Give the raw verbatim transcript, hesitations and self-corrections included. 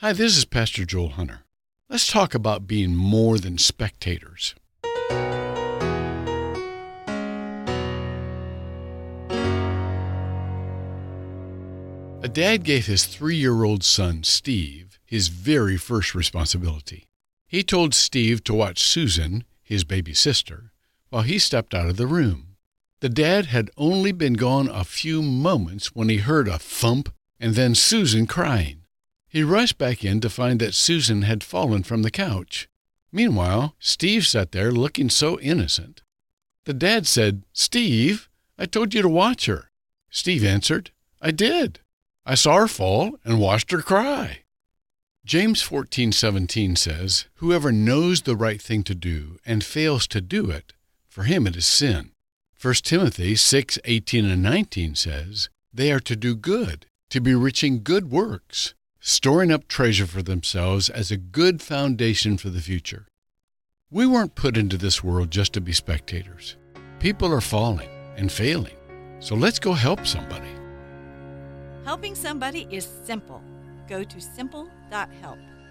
Hi, this is Pastor Joel Hunter. Let's talk about being more than spectators. A dad gave his three-year-old son, Steve, his very first responsibility. He told Steve to watch Susan, his baby sister, while he stepped out of the room. The dad had only been gone a few moments when he heard a thump and then Susan crying. He rushed back in to find that Susan had fallen from the couch. Meanwhile, Steve sat there looking so innocent. The dad said, "Steve, I told you to watch her." Steve answered, "I did. I saw her fall and watched her cry." James fourteen seventeen says, "Whoever knows the right thing to do and fails to do it, for him it is sin." First Timothy six eighteen and nineteen says, "They are to do good, to be rich in good works, storing up treasure for themselves as a good foundation for the future." We weren't put into this world just to be spectators. People are falling and failing, so let's go help somebody. Helping somebody is simple. Go to simple dot help.